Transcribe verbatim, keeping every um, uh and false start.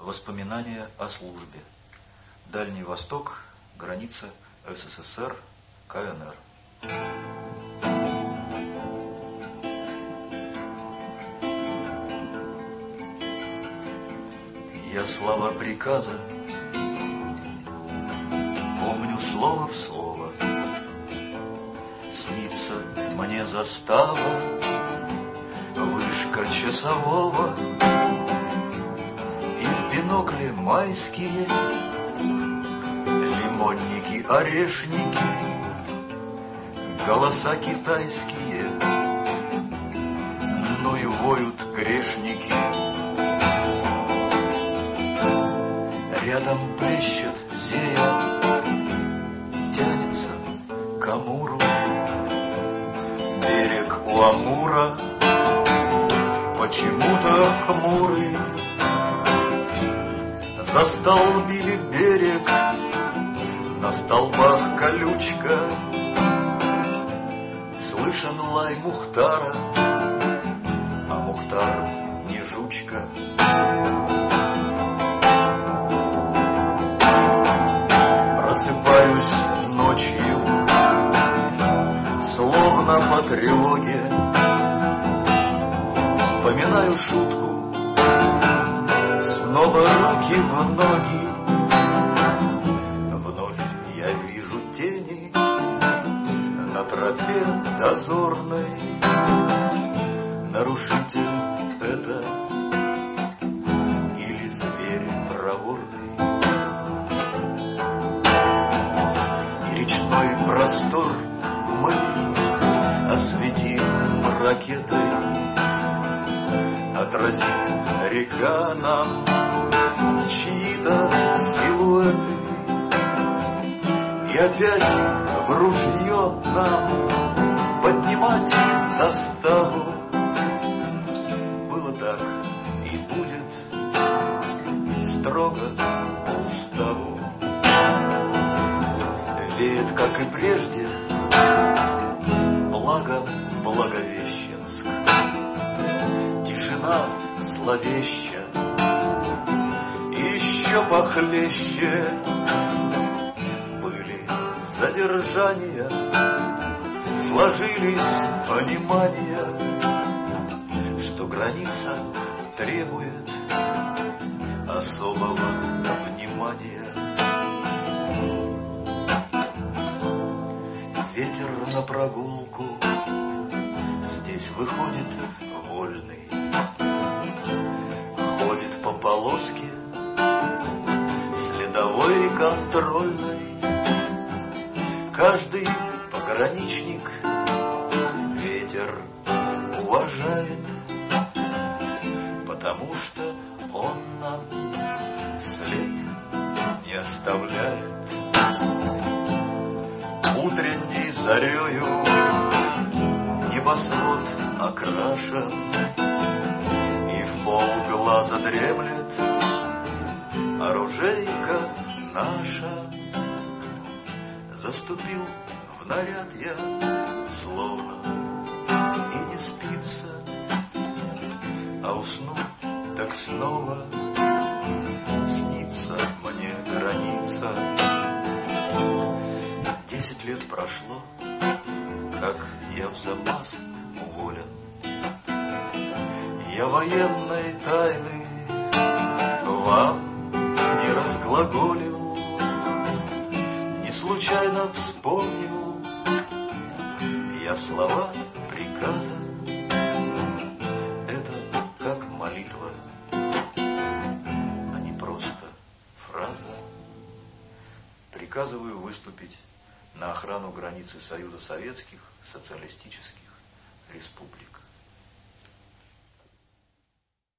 Воспоминания о службе. Дальний Восток, граница СССР, КНР. Я слова приказа помню слово в слово. Снится мне застава, вышка часового, и в бинокле майские лимонники, орешники, голоса китайские, ну и воют грешники. Рядом плещет зея, тянется к Амуру. Берег у Амура почему-то хмурый. Застолбили берег, на столбах колючка. Слышен лай Мухтара, а Мухтар не жучка. Просыпаюсь ночью, словно по тревоге. Вспоминаю шутку, снова руки в ноги. Вновь я вижу тени на тропе дозорной. Нарушитель это или зверь проворный? И речной простор мы осветим ракетой. Отразит река нам чьи-то силуэты. И опять в ружье нам поднимать заставу. Было так и будет строго по уставу. Веет, как и прежде, благом Благовещенск. Тишина зловеща, еще похлеще. Были задержания, сложились понимания, что граница требует особого внимания. Ветер на прогулку здесь выходит вольный. Ходит по полоске следовой и контрольной. Каждый пограничник ветер уважает, потому что он нам след не оставляет. Утренней зарею небосвод окрашен, и в полглаза дремлет оружейка наша. Заступил в наряд я, словно и не спится, а усну так снова снится мне граница. Десять лет прошло, как я в запас уволен. Я военной тайны вам не разглаголил, не случайно вспомнил я слова приказа. Это как молитва, а не просто фраза. Приказываю выступить на охрану границы Союза Советских Социалистических Республик.